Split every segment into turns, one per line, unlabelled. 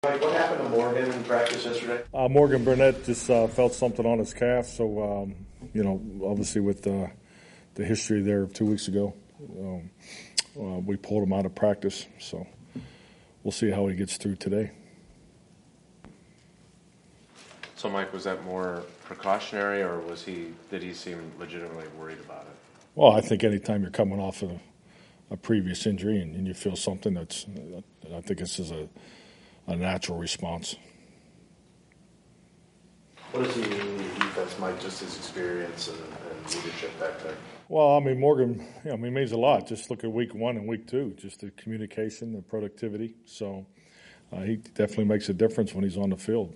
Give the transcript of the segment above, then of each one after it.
Mike, what happened to Morgan in practice yesterday?
Morgan Burnett just felt something on his calf, so obviously with the history there 2 weeks ago, we pulled him out of practice. So we'll see how he gets through today.
So, Mike, was that more precautionary, or did he seem legitimately worried about it?
Well, I think anytime you're coming off a previous injury and you feel something I think this is a natural response.
What does he mean to the defense, Mike, just his experience and leadership back there?
Well, I mean, Morgan, means a lot. Just look at week 1 and week 2, just the communication, the productivity. So he definitely makes a difference when he's on the field.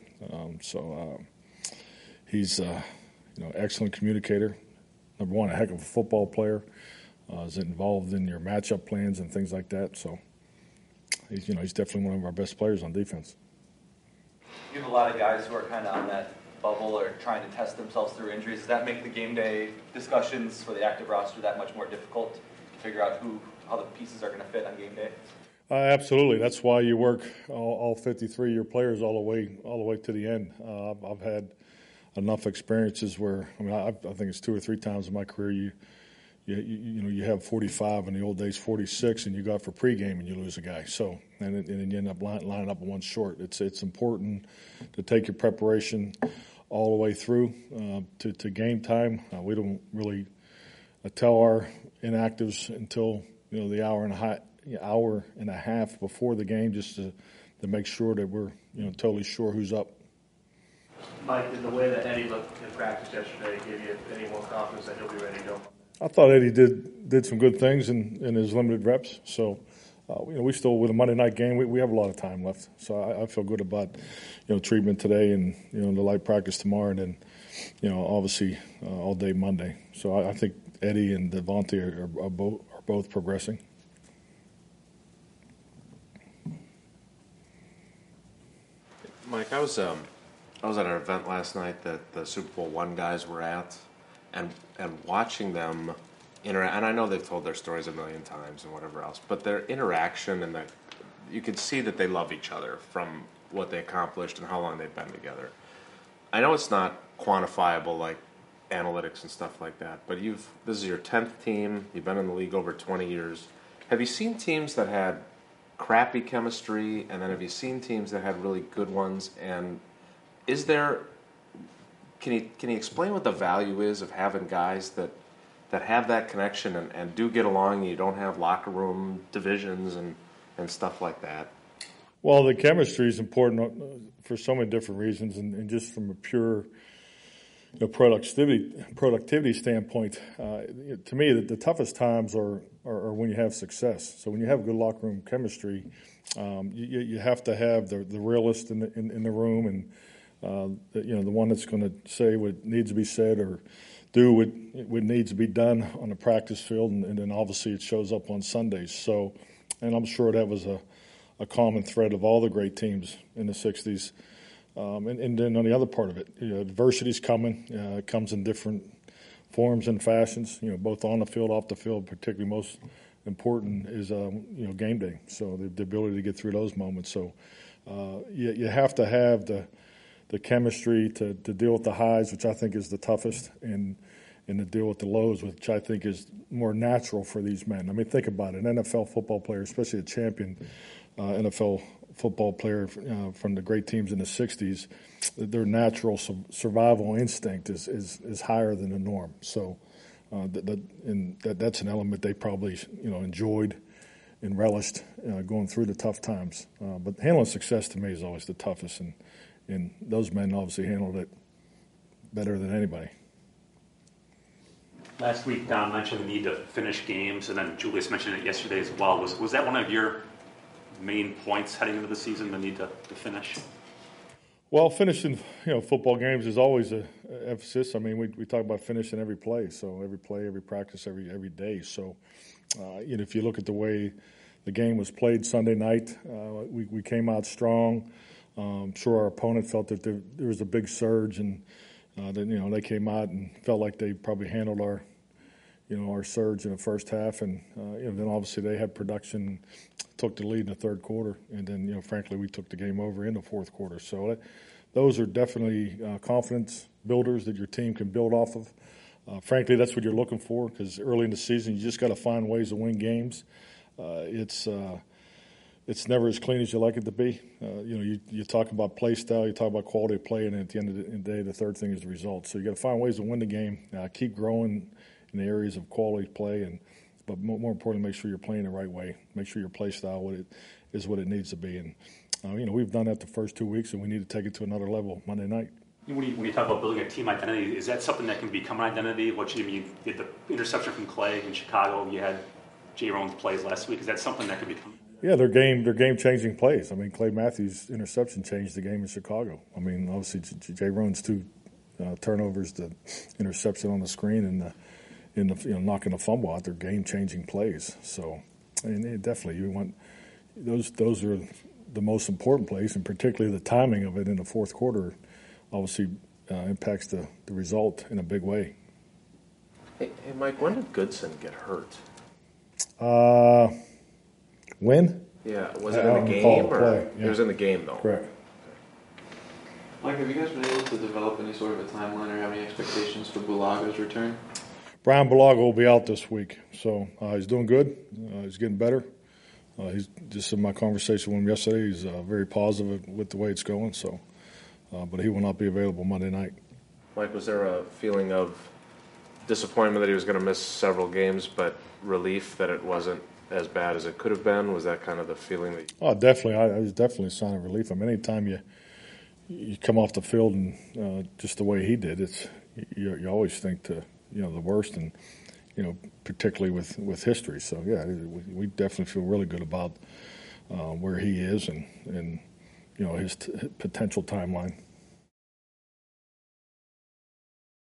He's excellent communicator. Number one, a heck of a football player. Is involved in your matchup plans and things like that. So he's definitely one of our best players on defense.
You have a lot of guys who are kind of on that bubble or trying to test themselves through injuries. Does that make the game day discussions for the active roster that much more difficult to figure out how the pieces are going to fit on game day?
Absolutely. That's why you work all 53 of your players all the way to the end. I've had enough experiences where I think it's 2 or 3 times in my career you have 45 in the old days, 46, and you go out for pregame and you lose a guy. So and then you end up lining up one short. It's important to take your preparation all the way through to game time. We don't really tell our inactives until the hour and a half before the game, just to make sure that we're totally sure who's up.
Mike, did the way that Eddie looked in practice yesterday give you any more confidence that he'll be ready to go?
I thought Eddie did some good things in his limited reps. So, we still, with a Monday night game, we have a lot of time left. So I feel good about, treatment today and, the light practice tomorrow, and then, obviously all day Monday. So I think Eddie and Devontae are both progressing.
Mike, I was at an event last night that the Super Bowl I guys were at, and watching them interact. And I know they've told their stories a million times and whatever else, but their interaction and you could see that they love each other from what they accomplished and how long they've been together. I know it's not quantifiable like analytics and stuff like that, but this is your 10th team. You've been in the league over 20 years. Have you seen teams that had crappy chemistry, and then have you seen teams that had really good ones? And can you explain what the value is of having guys that have that connection and do get along, and you don't have locker room divisions and stuff like that?
Well, the chemistry is important for so many different reasons, and just from a pure productivity standpoint, to me, the toughest times are when you have success. So when you have good locker room chemistry, you have to have the realist in the room, and the one that's going to say what needs to be said or do what needs to be done on the practice field, and then obviously it shows up on Sundays. So, and I'm sure that was a common thread of all the great teams in the 60s. And then on the other part of it, adversity's coming. It comes in different forms and fashions, both on the field, off the field. Particularly most important is, game day. So the ability to get through those moments. So you have to have the chemistry to deal with the highs, which I think is the toughest, and to deal with the lows, which I think is more natural for these men. I mean, think about it. An NFL football player, especially a champion NFL football player from the great teams in the 60s, their natural survival instinct is higher than the norm. So that's an element they probably enjoyed and relished going through the tough times. But handling success to me is always the toughest, and those men obviously handled it better than anybody.
Last week, Don mentioned the need to finish games, and then Julius mentioned it yesterday as well. Was that one of your main points heading into the season, the need to finish?
Well, finishing football games is always an emphasis. I mean, we talk about finishing every play, so every play, every practice, every day. So, if you look at the way the game was played Sunday night, we came out strong. I'm sure our opponent felt that there was a big surge, and then they came out and felt like they probably handled our our surge in the first half, and then obviously they had production, took the lead in the third quarter, and then frankly we took the game over in the fourth quarter. So those are definitely confidence builders that your team can build off of. Frankly, that's what you're looking for, because early in the season you just got to find ways to win games. It's never as clean as you like it to be. You talk about play style, you talk about quality of play, and at the end of the day, the third thing is the result. So you got to find ways to win the game, keep growing in the areas of quality play, but more importantly, make sure you're playing the right way. Make sure your play style is what it needs to be. And we've done that the first 2 weeks, and we need to take it to another level Monday night.
When you talk about building a team identity, is that something that can become an identity? What you mean, you had the interception from Clay in Chicago, you had Jay Rowan's plays last week. Is that something that can become?
Yeah, they're game-changing plays. I mean, Clay Matthews' interception changed the game in Chicago. I mean, obviously, Jay Rowan's 2 turnovers, the interception on the screen, and the knocking the fumble out. They're game-changing plays. So, and definitely, you want those are the most important plays, and particularly the timing of it in the fourth quarter. Obviously, impacts the result in a big way.
Hey, Mike, when did Goodson get hurt?
When?
Yeah, was it in the game or
play, yeah.
It was in the game though?
Correct.
Mike, have you guys been able to develop any sort of a timeline or have any expectations for Bulaga's return?
Brian Bulaga will be out this week, so he's doing good. He's getting better. He's just in my conversation with him yesterday. He's very positive with the way it's going. So, but he will not be available Monday night.
Mike, was there a feeling of disappointment that he was going to miss several games, but relief that it wasn't as bad as it could have been? Was that kind of the feeling that?
Oh, definitely. I was definitely a sign of relief. I mean, anytime you come off the field and just the way he did, you always think the worst, and particularly with history. So yeah, we definitely feel really good about where he is and his potential timeline.